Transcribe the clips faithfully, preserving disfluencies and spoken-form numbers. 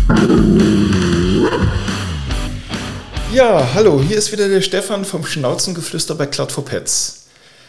Ja, hallo, hier ist wieder der Stefan vom Schnauzengeflüster bei Cloud for Pets.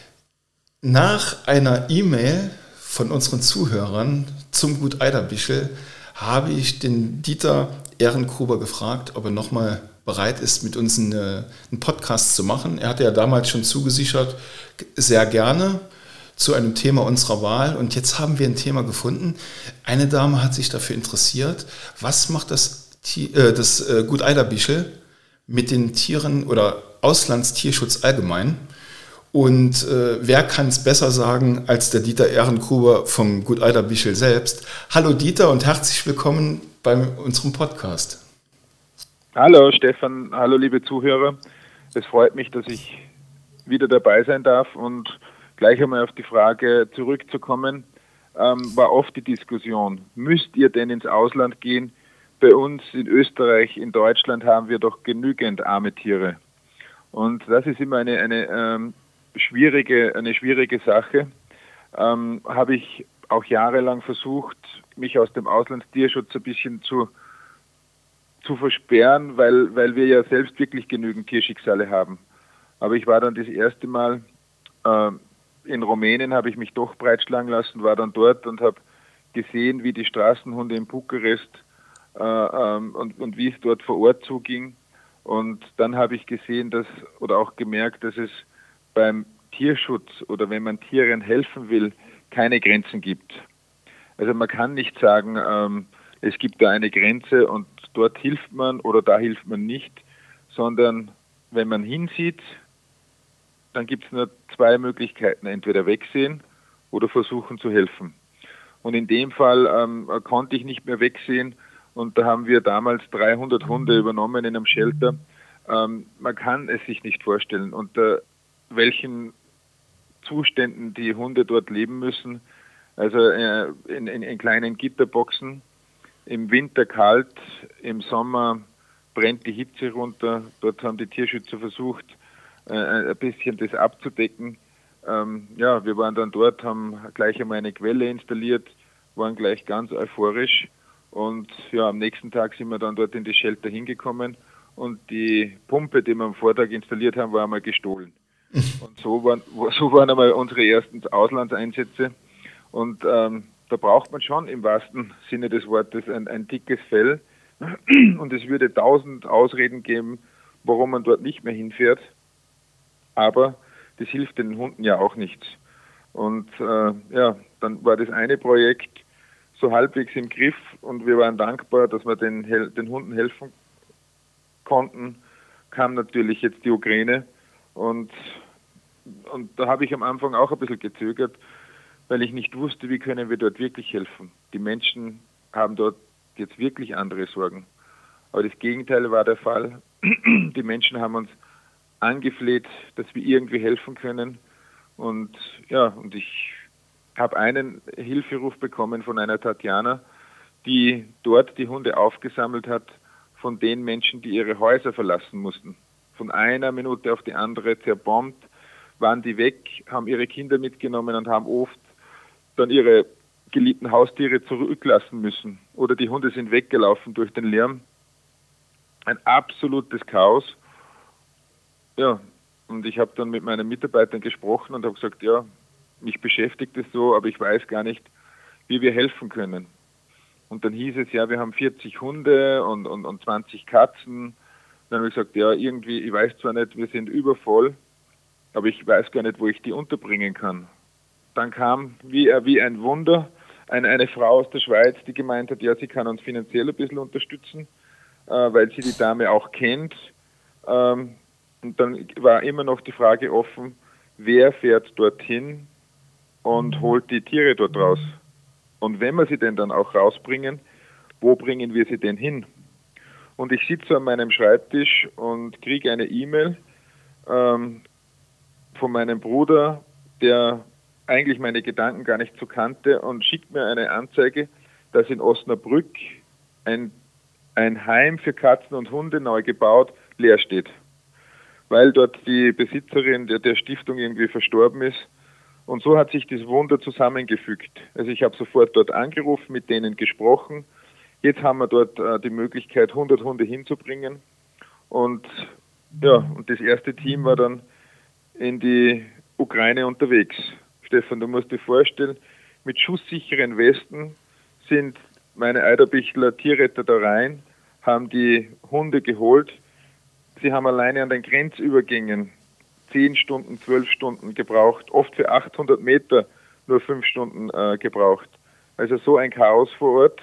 Nach einer E-Mail von unseren Zuhörern zum Gut Eiderbischel habe ich den Dieter Ehrengruber gefragt, ob er nochmal bereit ist, mit uns eine, einen Podcast zu machen. Er hatte ja damals schon zugesichert, sehr gerne zu einem Thema unserer Wahl. Und jetzt haben wir ein Thema gefunden. Eine Dame hat sich dafür interessiert, was macht das, äh, das äh, Gut Eiderbischel mit den Tieren oder Auslandstierschutz allgemein. Und äh, wer kann es besser sagen als der Dieter Ehrengruber vom Gut Eiderbischel selbst. Hallo Dieter und herzlich willkommen bei unserem Podcast. Hallo Stefan, hallo liebe Zuhörer. Es freut mich, dass ich wieder dabei sein darf und gleich einmal auf die Frage zurückzukommen, ähm, war oft die Diskussion, müsst ihr denn ins Ausland gehen? Bei uns in Österreich, in Deutschland haben wir doch genügend arme Tiere. Und das ist immer eine, eine, ähm, schwierige, eine schwierige Sache. Ähm, habe ich auch jahrelang versucht, mich aus dem Auslandstierschutz ein bisschen zu, zu versperren, weil, weil wir ja selbst wirklich genügend Tierschicksale haben. Aber ich war dann das erste Mal äh, in Rumänien, habe ich mich doch breitschlagen lassen, war dann dort und habe gesehen, wie die Straßenhunde in Bukarest äh, ähm, und, und wie es dort vor Ort zuging. Und dann habe ich gesehen, dass oder auch gemerkt, dass es beim Tierschutz oder wenn man Tieren helfen will, keine Grenzen gibt. Also man kann nicht sagen, ähm, es gibt da eine Grenze und dort hilft man oder da hilft man nicht, sondern wenn man hinsieht, dann gibt es nur zwei Möglichkeiten, entweder wegsehen oder versuchen zu helfen. Und in dem Fall ähm, konnte ich nicht mehr wegsehen und da haben wir damals dreihundert Hunde übernommen in einem Shelter. Ähm, man kann es sich nicht vorstellen, unter welchen Zuständen die Hunde dort leben müssen. Also äh, in, in, in kleinen Gitterboxen, im Winter kalt, im Sommer brennt die Hitze runter. Dort haben die Tierschützer versucht, äh, ein bisschen das abzudecken. Ähm, ja, wir waren dann dort, haben gleich einmal eine Quelle installiert, waren gleich ganz euphorisch. Und ja, am nächsten Tag sind wir dann dort in die Shelter hingekommen und die Pumpe, die wir am Vortag installiert haben, war einmal gestohlen. Und so waren, so waren einmal unsere ersten Auslandseinsätze. Und ähm, da braucht man schon im wahrsten Sinne des Wortes ein, ein dickes Fell. Und es würde tausend Ausreden geben, warum man dort nicht mehr hinfährt. Aber das hilft den Hunden ja auch nichts. Und äh, ja, dann war das eine Projekt so halbwegs im Griff und wir waren dankbar, dass wir den, den Hunden helfen konnten. Kam natürlich jetzt die Ukraine und, und da habe ich am Anfang auch ein bisschen gezögert, weil ich nicht wusste, wie können wir dort wirklich helfen. Die Menschen haben dort jetzt wirklich andere Sorgen. Aber das Gegenteil war der Fall. Die Menschen haben uns angefleht, dass wir irgendwie helfen können. Und ja, und ich habe einen Hilferuf bekommen von einer Tatjana, die dort die Hunde aufgesammelt hat von den Menschen, die ihre Häuser verlassen mussten. Von einer Minute auf die andere zerbombt, waren die weg, haben ihre Kinder mitgenommen und haben oft dann ihre geliebten Haustiere zurücklassen müssen. Oder die Hunde sind weggelaufen durch den Lärm. Ein absolutes Chaos. Ja, und ich habe dann mit meinen Mitarbeitern gesprochen und habe gesagt, ja, mich beschäftigt es so, aber ich weiß gar nicht, wie wir helfen können. Und dann hieß es, ja, wir haben vierzig Hunde und, und, und zwanzig Katzen. Dann habe ich gesagt, ja, irgendwie, ich weiß zwar nicht, wir sind übervoll, aber ich weiß gar nicht, wo ich die unterbringen kann. Dann kam wie, wie ein Wunder eine, eine Frau aus der Schweiz, die gemeint hat, ja, sie kann uns finanziell ein bisschen unterstützen, äh, weil sie die Dame auch kennt. Ähm, und dann war immer noch die Frage offen, wer fährt dorthin und holt die Tiere dort raus? Und wenn wir sie denn dann auch rausbringen, wo bringen wir sie denn hin? Und ich sitze an meinem Schreibtisch und kriege eine E-Mail ähm, von meinem Bruder, der eigentlich meine Gedanken gar nicht so kannte und schickt mir eine Anzeige, dass in Osnabrück ein, ein Heim für Katzen und Hunde neu gebaut leer steht, weil dort die Besitzerin der, der Stiftung irgendwie verstorben ist. Und so hat sich das Wunder zusammengefügt. Also ich habe sofort dort angerufen, mit denen gesprochen. Jetzt haben wir dort äh, die Möglichkeit, hundert Hunde hinzubringen. Und ja, und das erste Team war dann in die Ukraine unterwegs. Stefan, du musst dir vorstellen, mit schusssicheren Westen sind meine Eiderbichler Tierretter da rein, haben die Hunde geholt. Sie haben alleine an den Grenzübergängen zehn Stunden, zwölf Stunden gebraucht, oft für achthundert Meter nur fünf Stunden äh, gebraucht. Also so ein Chaos vor Ort.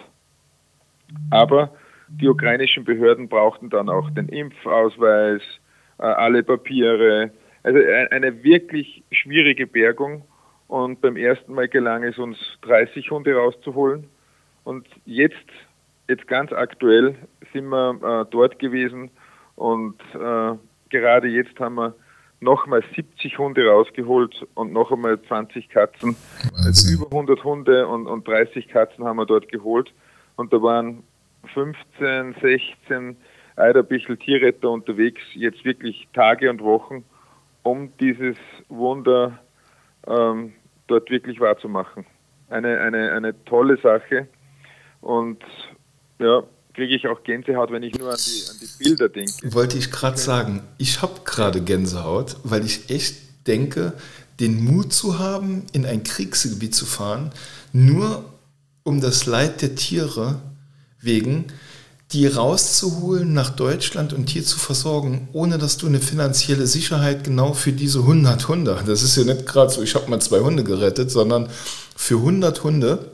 Aber die ukrainischen Behörden brauchten dann auch den Impfausweis, äh, alle Papiere. Also eine wirklich schwierige Bergung. Und beim ersten Mal gelang es uns, dreißig Hunde rauszuholen. Und jetzt, jetzt ganz aktuell sind wir äh, dort gewesen. Und äh, gerade jetzt haben wir nochmal siebzig Hunde rausgeholt und noch einmal zwanzig Katzen. Also über hundert Hunde und, und dreißig Katzen haben wir dort geholt. Und da waren fünfzehn, sechzehn Eiderbichel Tierretter unterwegs, jetzt wirklich Tage und Wochen, um dieses Wunder ähm, dort wirklich wahrzumachen. Eine, eine, eine tolle Sache. Und ja, kriege ich auch Gänsehaut, wenn ich nur an die, an die Bilder denke. Wollte ich gerade sagen, ich habe gerade Gänsehaut, weil ich echt denke, den Mut zu haben, in ein Kriegsgebiet zu fahren, nur um das Leid der Tiere wegen, die rauszuholen nach Deutschland und hier zu versorgen, ohne dass du eine finanzielle Sicherheit genau für diese hundert Hunde, das ist ja nicht gerade so, ich habe mal zwei Hunde gerettet, sondern für hundert Hunde,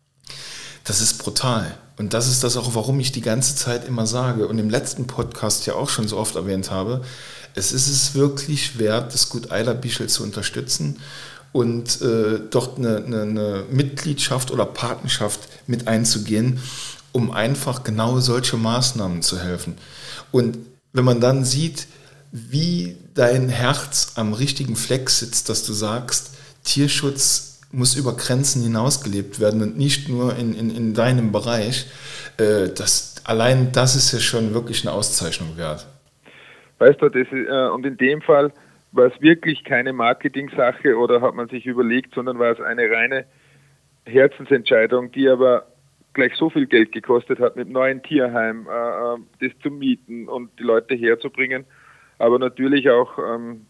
das ist brutal. Und das ist das auch, warum ich die ganze Zeit immer sage und im letzten Podcast ja auch schon so oft erwähnt habe, es ist es wirklich wert, das Gut Eiderbichel zu unterstützen und äh, dort eine, eine, eine Mitgliedschaft oder Patenschaft mit einzugehen, um einfach genau solche Maßnahmen zu helfen. Und wenn man dann sieht, wie dein Herz am richtigen Fleck sitzt, dass du sagst, Tierschutz muss über Grenzen hinaus gelebt werden und nicht nur in, in, in deinem Bereich, äh, das, allein das ist ja schon wirklich eine Auszeichnung wert. Weißt du, das ist, äh, und in dem Fall war es wirklich keine Marketing-Sache oder hat man sich überlegt, sondern war es eine reine Herzensentscheidung, die aber gleich so viel Geld gekostet hat, mit neuen Tierheim, äh, das zu mieten und die Leute herzubringen. Aber natürlich auch ähm,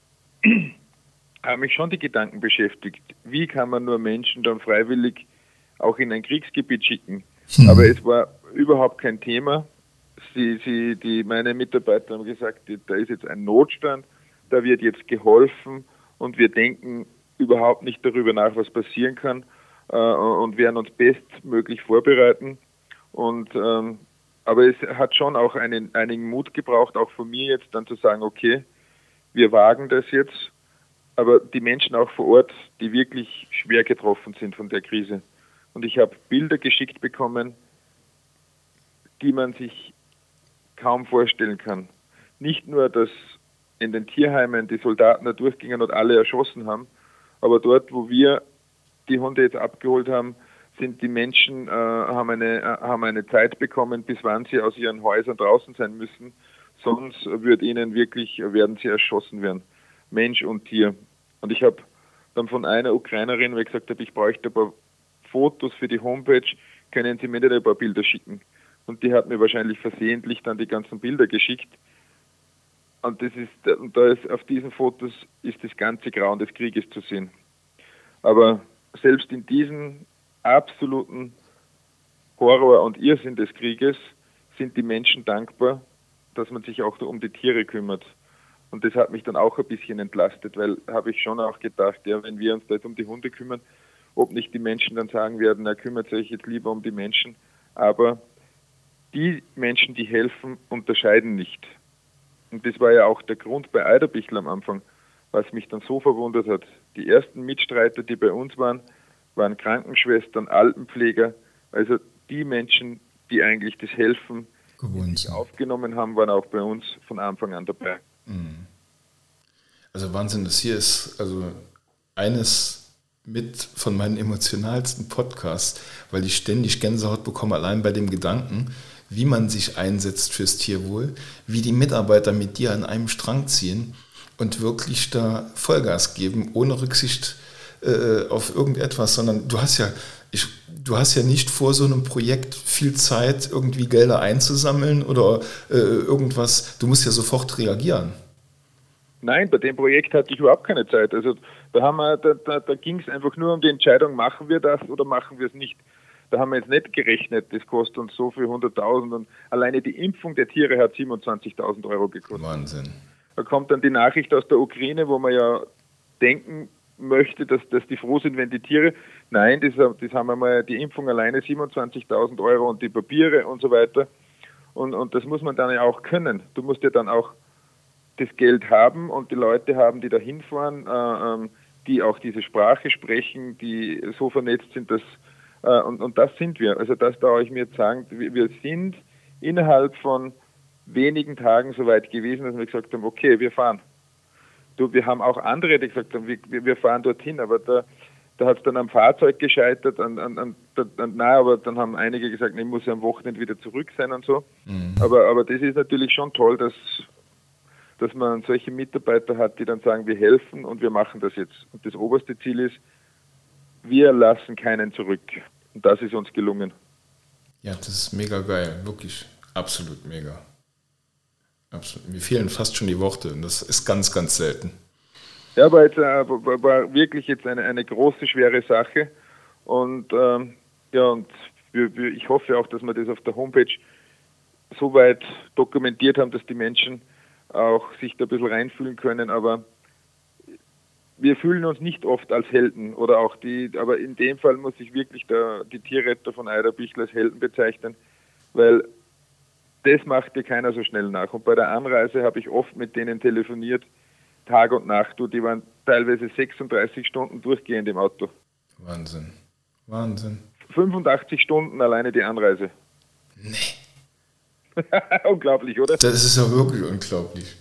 haben mich schon die Gedanken beschäftigt, wie kann man nur Menschen dann freiwillig auch in ein Kriegsgebiet schicken. Hm. Aber es war überhaupt kein Thema. Sie, sie, die, meine Mitarbeiter haben gesagt, da ist jetzt ein Notstand, da wird jetzt geholfen und wir denken überhaupt nicht darüber nach, was passieren kann. Und werden uns bestmöglich vorbereiten. Und, ähm, aber es hat schon auch einen, einigen Mut gebraucht, auch von mir jetzt dann zu sagen, okay, wir wagen das jetzt, aber die Menschen auch vor Ort, die wirklich schwer getroffen sind von der Krise. Und ich habe Bilder geschickt bekommen, die man sich kaum vorstellen kann. Nicht nur, dass in den Tierheimen die Soldaten da durchgingen und alle erschossen haben, aber dort, wo wir die Hunde jetzt abgeholt haben, sind die Menschen, äh, haben, eine, äh, haben eine Zeit bekommen, bis wann sie aus ihren Häusern draußen sein müssen. Sonst wird ihnen wirklich, werden sie erschossen werden. Mensch und Tier. Und ich habe dann von einer Ukrainerin, weil ich gesagt habe, ich bräuchte ein paar Fotos für die Homepage, können Sie mir nicht ein paar Bilder schicken? Und die hat mir wahrscheinlich versehentlich dann die ganzen Bilder geschickt. Und das ist, und da ist auf diesen Fotos ist das ganze Grauen des Krieges zu sehen. Aber selbst in diesem absoluten Horror und Irrsinn des Krieges sind die Menschen dankbar, dass man sich auch um die Tiere kümmert. Und das hat mich dann auch ein bisschen entlastet, weil habe ich schon auch gedacht, ja, wenn wir uns da jetzt um die Hunde kümmern, ob nicht die Menschen dann sagen werden, er kümmert sich jetzt lieber um die Menschen. Aber die Menschen, die helfen, unterscheiden nicht. Und das war ja auch der Grund bei Eiderbichel am Anfang, was mich dann so verwundert hat. Die ersten Mitstreiter, die bei uns waren, waren Krankenschwestern, Altenpfleger, also die Menschen, die eigentlich das Helfen die aufgenommen haben, waren auch bei uns von Anfang an dabei. Also Wahnsinn, das hier ist also eines mit von meinen emotionalsten Podcasts, weil ich ständig Gänsehaut bekomme, allein bei dem Gedanken, wie man sich einsetzt fürs Tierwohl, wie die Mitarbeiter mit dir an einem Strang ziehen und wirklich da Vollgas geben, ohne Rücksicht äh, auf irgendetwas, sondern du hast ja Ich, du hast ja nicht vor so einem Projekt viel Zeit, irgendwie Gelder einzusammeln oder äh, irgendwas. Du musst ja sofort reagieren. Nein, bei dem Projekt hatte ich überhaupt keine Zeit. Also da, haben wir, da, da, da ging es einfach nur um die Entscheidung, machen wir das oder machen wir es nicht. Da haben wir jetzt nicht gerechnet, das kostet uns so viel, hunderttausend. Und alleine die Impfung der Tiere hat siebenundzwanzigtausend Euro gekostet. Wahnsinn. Da kommt dann die Nachricht aus der Ukraine, wo man ja denken möchte, dass, dass die froh sind, wenn die Tiere... Nein, das, das haben wir mal, die Impfung alleine siebenundzwanzigtausend Euro und die Papiere und so weiter. Und, und das muss man dann ja auch können. Du musst ja dann auch das Geld haben und die Leute haben, die da hinfahren, äh, die auch diese Sprache sprechen, die so vernetzt sind, dass... Äh, und, und das sind wir. Also das darf ich mir jetzt sagen, wir, wir sind innerhalb von wenigen Tagen so weit gewesen, dass wir gesagt haben, okay, wir fahren. Du, wir haben auch andere, die gesagt haben, wir, wir fahren dorthin, aber da, da hat es dann am Fahrzeug gescheitert, an, an, an, an, nein, aber dann haben einige gesagt, nee, ich muss ja am Wochenende wieder zurück sein und so. Mhm. Aber, aber das ist natürlich schon toll, dass, dass man solche Mitarbeiter hat, die dann sagen, wir helfen und wir machen das jetzt. Und das oberste Ziel ist, wir lassen keinen zurück. Und das ist uns gelungen. Ja, das ist mega geil, wirklich, absolut mega. Absolut. Mir fehlen fast schon die Worte und das ist ganz, ganz selten. Ja, aber jetzt äh, war, war wirklich jetzt eine, eine große, schwere Sache und ähm, ja, und wir, wir, ich hoffe auch, dass wir das auf der Homepage so weit dokumentiert haben, dass die Menschen auch sich da ein bisschen reinfühlen können, aber wir fühlen uns nicht oft als Helden oder auch die, aber in dem Fall muss ich wirklich der, die Tierretter von Eiderbichel als Helden bezeichnen, weil das macht dir keiner so schnell nach. Und bei der Anreise habe ich oft mit denen telefoniert, Tag und Nacht. Du, die waren teilweise sechsunddreißig Stunden durchgehend im Auto. Wahnsinn. Wahnsinn. fünfundachtzig Stunden alleine die Anreise. Nee. Unglaublich, oder? Das ist ja wirklich unglaublich.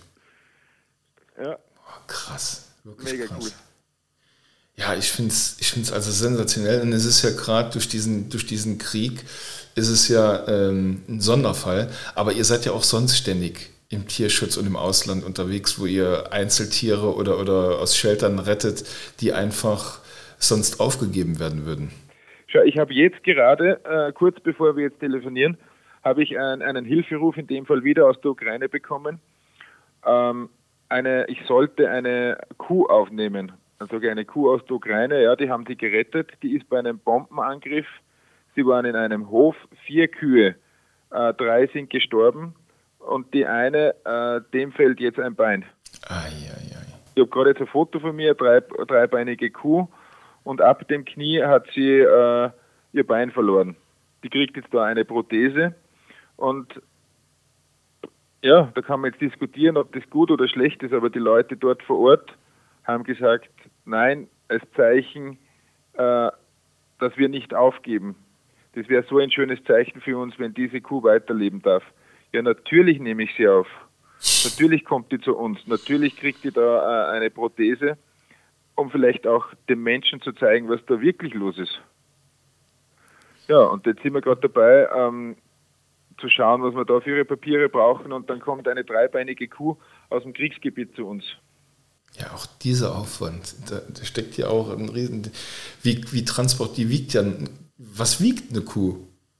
Ja. Oh, krass. Wirklich mega krass. Cool. Ja, ich finde es ich find's also sensationell. Und es ist ja gerade durch diesen, durch diesen Krieg ist es ja ähm, ein Sonderfall. Aber ihr seid ja auch sonst ständig im Tierschutz und im Ausland unterwegs, wo ihr Einzeltiere oder, oder aus Sheltern rettet, die einfach sonst aufgegeben werden würden. Schau, ich habe jetzt gerade, äh, kurz bevor wir jetzt telefonieren, habe ich ein, einen Hilferuf in dem Fall wieder aus der Ukraine bekommen. Ähm, eine, ich sollte eine Kuh aufnehmen. Also eine Kuh aus der Ukraine, ja, die haben die gerettet. Die ist bei einem Bombenangriff. Sie waren in einem Hof, vier Kühe, äh, drei sind gestorben und die eine, äh, dem fällt jetzt ein Bein. Ei, ei, ei. Ich habe gerade jetzt ein Foto von mir, drei, dreibeinige Kuh und ab dem Knie hat sie äh, ihr Bein verloren. Die kriegt jetzt da eine Prothese und ja, da kann man jetzt diskutieren, ob das gut oder schlecht ist, aber die Leute dort vor Ort haben gesagt, nein, als Zeichen, äh, dass wir nicht aufgeben. Das wäre so ein schönes Zeichen für uns, wenn diese Kuh weiterleben darf. Ja, natürlich nehme ich sie auf. Natürlich kommt die zu uns. Natürlich kriegt die da äh, eine Prothese, um vielleicht auch den Menschen zu zeigen, was da wirklich los ist. Ja, und jetzt sind wir gerade dabei, ähm, zu schauen, was wir da für ihre Papiere brauchen. Und dann kommt eine dreibeinige Kuh aus dem Kriegsgebiet zu uns. Ja, auch dieser Aufwand, da, da steckt ja auch ein Riesen... Wie, wie Transport, die wiegt ja... Was wiegt eine Kuh?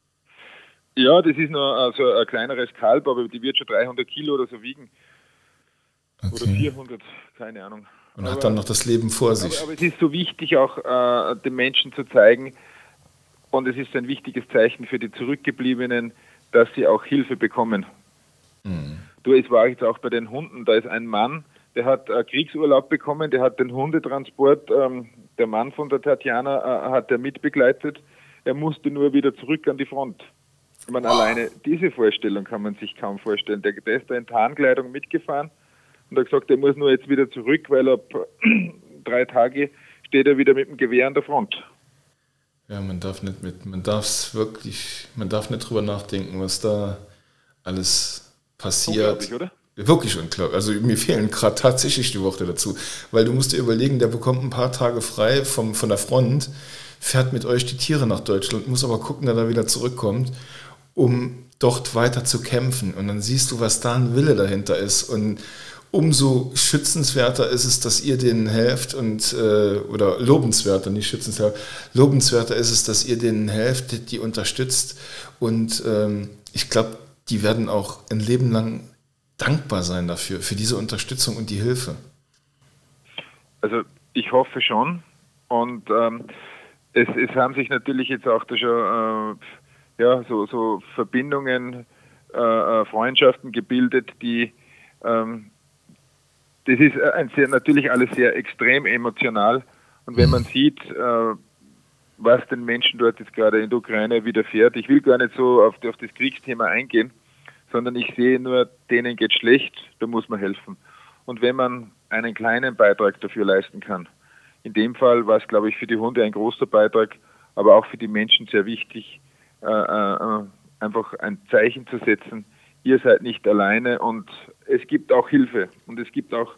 Ja, das ist nur also ein kleineres Kalb, aber die wird schon dreihundert Kilo oder so wiegen. Okay. Oder vierhundert, keine Ahnung. Und aber, hat dann noch das Leben vor sich. Aber, aber es ist so wichtig, auch äh, den Menschen zu zeigen, und es ist ein wichtiges Zeichen für die Zurückgebliebenen, dass sie auch Hilfe bekommen. Mhm. Du, es war jetzt auch bei den Hunden, da ist ein Mann, der hat äh, Kriegsurlaub bekommen, der hat den Hundetransport, ähm, der Mann von der Tatjana äh, hat er mitbegleitet. Er musste nur wieder zurück an die Front. Ich meine, wow. Alleine diese Vorstellung kann man sich kaum vorstellen. Der, der ist da in Tarnkleidung mitgefahren und hat gesagt, er muss nur jetzt wieder zurück, weil ab drei Tage steht er wieder mit dem Gewehr an der Front. Ja, man darf nicht mit, man darf es wirklich, man darf nicht drüber nachdenken, was da alles passiert. Unglaublich, oder? Wirklich unglaublich. Also mir fehlen gerade tatsächlich die Worte dazu. Weil du musst dir überlegen, der bekommt ein paar Tage frei vom, von der Front, fährt mit euch die Tiere nach Deutschland, muss aber gucken, dass er wieder zurückkommt, um dort weiter zu kämpfen. Und dann siehst du, was da ein Wille dahinter ist und, umso schützenswerter ist es, dass ihr denen helft und äh, oder lobenswerter, nicht schützenswerter, lobenswerter ist es, dass ihr denen helft, die unterstützt und ähm, ich glaube, die werden auch ein Leben lang dankbar sein dafür, für diese Unterstützung und die Hilfe. Also ich hoffe schon und ähm, es, es haben sich natürlich jetzt auch da schon äh, ja, so, so Verbindungen, äh, Freundschaften gebildet, die ähm, das ist ein sehr, natürlich alles sehr extrem emotional und wenn man sieht, äh, was den Menschen dort jetzt gerade in der Ukraine widerfährt, ich will gar nicht so auf, auf das Kriegsthema eingehen, sondern ich sehe nur, denen geht schlecht, da muss man helfen. Und wenn man einen kleinen Beitrag dafür leisten kann, in dem Fall war es, glaube ich, für die Hunde ein großer Beitrag, aber auch für die Menschen sehr wichtig, äh, äh, einfach ein Zeichen zu setzen, ihr seid nicht alleine und es gibt auch Hilfe und es gibt auch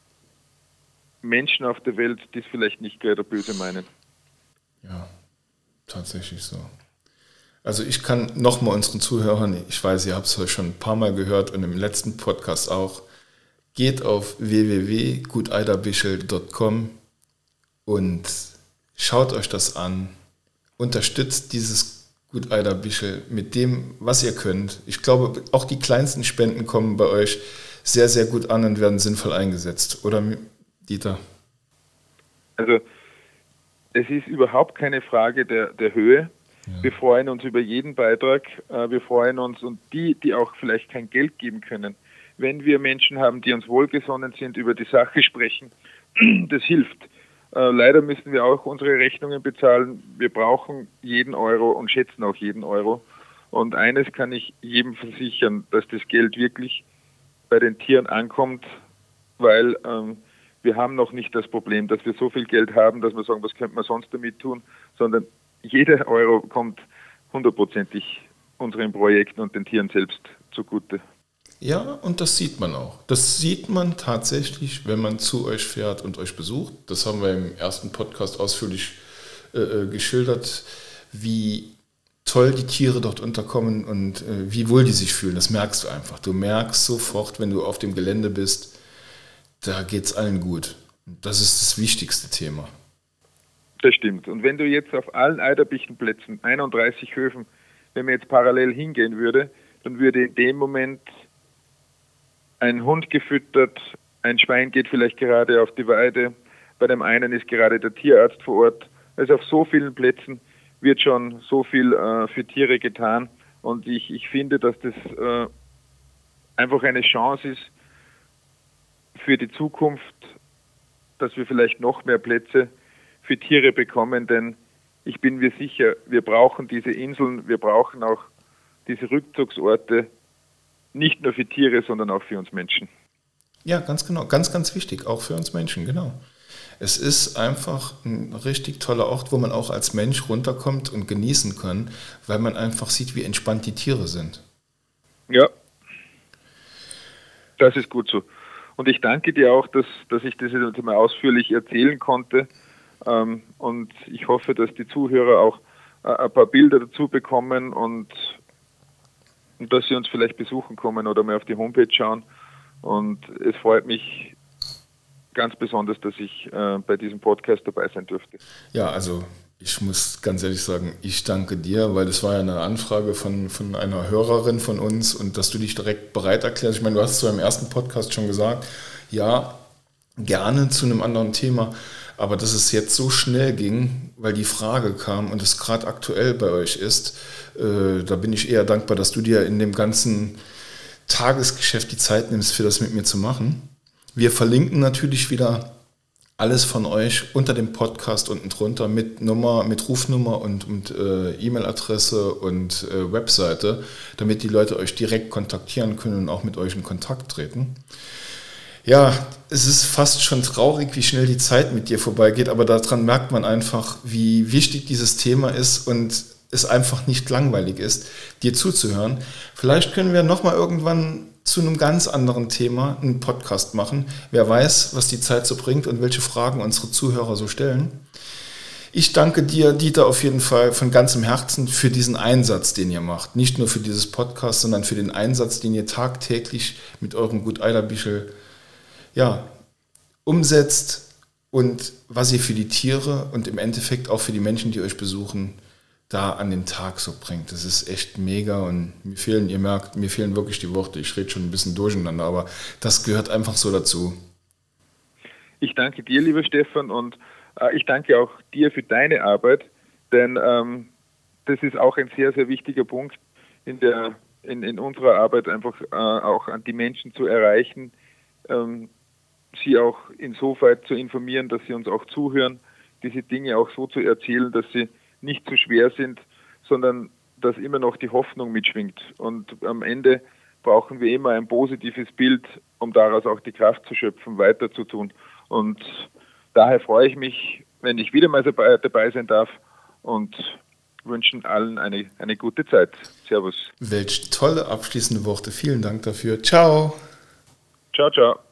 Menschen auf der Welt, die es vielleicht nicht gerade böse meinen. Ja, tatsächlich so. Also ich kann nochmal unseren Zuhörern, ich weiß, ihr habt es heute schon ein paar Mal gehört und im letzten Podcast auch, geht auf w w w punkt guteiderbischel punkt com und schaut euch das an, unterstützt dieses Gut Eiderbischel mit dem, was ihr könnt. Ich glaube, auch die kleinsten Spenden kommen bei euch sehr, sehr gut an und werden sinnvoll eingesetzt. Oder, Dieter? Also, es ist überhaupt keine Frage der, der Höhe. Ja. Wir freuen uns über jeden Beitrag. Wir freuen uns und die, die auch vielleicht kein Geld geben können. Wenn wir Menschen haben, die uns wohlgesonnen sind, über die Sache sprechen, das hilft. Äh, leider müssen wir auch unsere Rechnungen bezahlen. Wir brauchen jeden Euro und schätzen auch jeden Euro. Und eines kann ich jedem versichern, dass das Geld wirklich bei den Tieren ankommt, weil ähm, wir haben noch nicht das Problem, dass wir so viel Geld haben, dass wir sagen, was könnte man sonst damit tun, sondern jeder Euro kommt hundertprozentig unseren Projekten und den Tieren selbst zugute. Ja, und das sieht man auch. Das sieht man tatsächlich, wenn man zu euch fährt und euch besucht. Das haben wir im ersten Podcast ausführlich äh, geschildert, wie toll die Tiere dort unterkommen und äh, wie wohl die sich fühlen. Das merkst du einfach. Du merkst sofort, wenn du auf dem Gelände bist, da geht es allen gut. Das ist das wichtigste Thema. Das stimmt. Und wenn du jetzt auf allen Eiderbichenplätzen, einunddreißig Höfen, wenn man jetzt parallel hingehen würde, dann würde in dem Moment ein Hund gefüttert, ein Schwein geht vielleicht gerade auf die Weide, bei dem einen ist gerade der Tierarzt vor Ort. Also auf so vielen Plätzen wird schon so viel äh, für Tiere getan und ich, ich finde, dass das äh, einfach eine Chance ist für die Zukunft, dass wir vielleicht noch mehr Plätze für Tiere bekommen, denn ich bin mir sicher, wir brauchen diese Inseln, wir brauchen auch diese Rückzugsorte, nicht nur für Tiere, sondern auch für uns Menschen. Ja, ganz genau. Ganz, ganz wichtig. Auch für uns Menschen, genau. Es ist einfach ein richtig toller Ort, wo man auch als Mensch runterkommt und genießen kann, weil man einfach sieht, wie entspannt die Tiere sind. Ja, das ist gut so. Und ich danke dir auch, dass, dass ich das jetzt mal ausführlich erzählen konnte. Und ich hoffe, dass die Zuhörer auch ein paar Bilder dazu bekommen und und dass Sie uns vielleicht besuchen kommen oder mal auf die Homepage schauen. Und es freut mich ganz besonders, dass ich äh, bei diesem Podcast dabei sein durfte. Ja, also ich muss ganz ehrlich sagen, ich danke dir, weil das war ja eine Anfrage von, von einer Hörerin von uns und dass du dich direkt bereit erklärst. Ich meine, du hast es zwar im ersten Podcast schon gesagt, ja, gerne zu einem anderen Thema, aber dass es jetzt so schnell ging, weil die Frage kam und es gerade aktuell bei euch ist, äh, da bin ich eher dankbar, dass du dir in dem ganzen Tagesgeschäft die Zeit nimmst, für das mit mir zu machen. Wir verlinken natürlich wieder alles von euch unter dem Podcast unten drunter mit Nummer, mit Rufnummer und, und äh, E-Mail-Adresse und äh, Webseite, damit die Leute euch direkt kontaktieren können und auch mit euch in Kontakt treten. Ja, es ist fast schon traurig, wie schnell die Zeit mit dir vorbeigeht, aber daran merkt man einfach, wie wichtig dieses Thema ist und es einfach nicht langweilig ist, dir zuzuhören. Vielleicht können wir nochmal irgendwann zu einem ganz anderen Thema einen Podcast machen. Wer weiß, was die Zeit so bringt und welche Fragen unsere Zuhörer so stellen. Ich danke dir, Dieter, auf jeden Fall von ganzem Herzen für diesen Einsatz, den ihr macht. Nicht nur für dieses Podcast, sondern für den Einsatz, den ihr tagtäglich mit eurem Gut Eiderbischel ja, umsetzt und was ihr für die Tiere und im Endeffekt auch für die Menschen, die euch besuchen, da an den Tag so bringt. Das ist echt mega und mir fehlen, ihr merkt, mir fehlen wirklich die Worte. Ich rede schon ein bisschen durcheinander, aber das gehört einfach so dazu. Ich danke dir, lieber Stefan, und äh, ich danke auch dir für deine Arbeit, denn ähm, das ist auch ein sehr, sehr wichtiger Punkt in, der, in, in unserer Arbeit, einfach äh, auch an die Menschen zu erreichen, ähm, sie auch insoweit zu informieren, dass sie uns auch zuhören, diese Dinge auch so zu erzählen, dass sie nicht zu schwer sind, sondern dass immer noch die Hoffnung mitschwingt. Und am Ende brauchen wir immer ein positives Bild, um daraus auch die Kraft zu schöpfen, weiterzutun. Und daher freue ich mich, wenn ich wieder mal dabei, dabei sein darf, und wünschen allen eine, eine gute Zeit. Servus. Welch tolle abschließende Worte. Vielen Dank dafür. Ciao. Ciao, ciao.